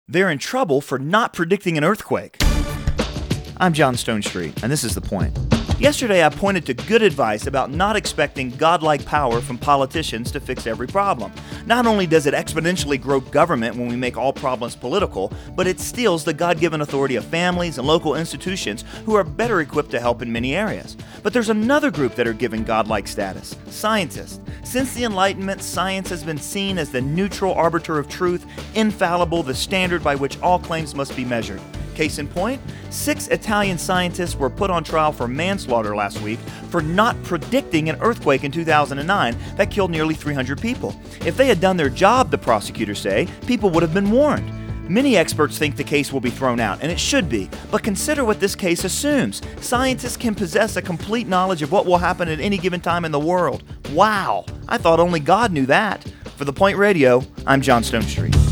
They're in trouble for not predicting an earthquake. I'm John Stonestreet, and this is The Point. Yesterday, I pointed to good advice about not expecting godlike power from politicians to fix every problem. Not only does it exponentially grow government when we make all problems political, but it steals the God-given authority of families and local institutions who are better equipped to help in many areas. But there's another group that are given godlike status: scientists. Since the Enlightenment, science has been seen as the neutral arbiter of truth, infallible, the standard by which all claims must be measured. Case in point, 6 Italian scientists were put on trial for manslaughter last week for not predicting an earthquake in 2009 that killed nearly 300 people. If they had done their job, the prosecutors say, people would have been warned. Many experts think the case will be thrown out, and it should be, but consider what this case assumes. Scientists can possess a complete knowledge of what will happen at any given time in the world. Wow! I thought only God knew that. For The Point Radio, I'm John Stonestreet.